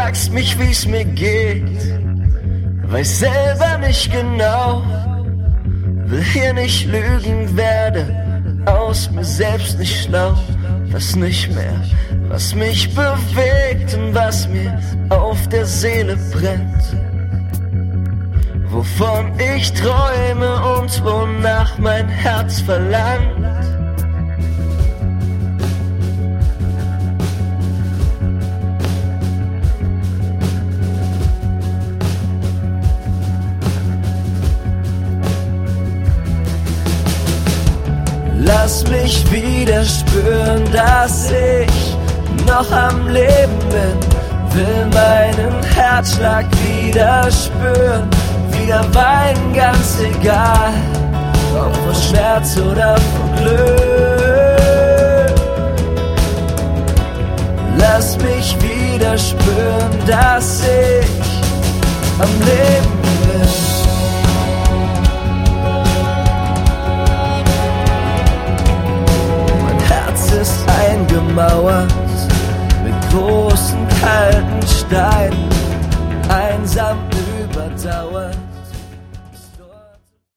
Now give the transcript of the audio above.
fragst mich, wie's mir geht, weiß selber nicht genau, will hier nicht lügen, werde aus mir selbst nicht schlau. Was nicht mehr, was mich bewegt und was mir auf der Seele brennt, wovon ich träume und wonach mein Herz verlangt. Lass mich wieder spüren, dass ich noch am Leben bin, will meinen Herzschlag wieder spüren, wieder weinen, ganz egal, ob vor Schmerz oder vor Glück. Lass mich wieder spüren, dass ich am Leben bin. Ist eingemauert mit großen kalten Steinen, einsam überdauert.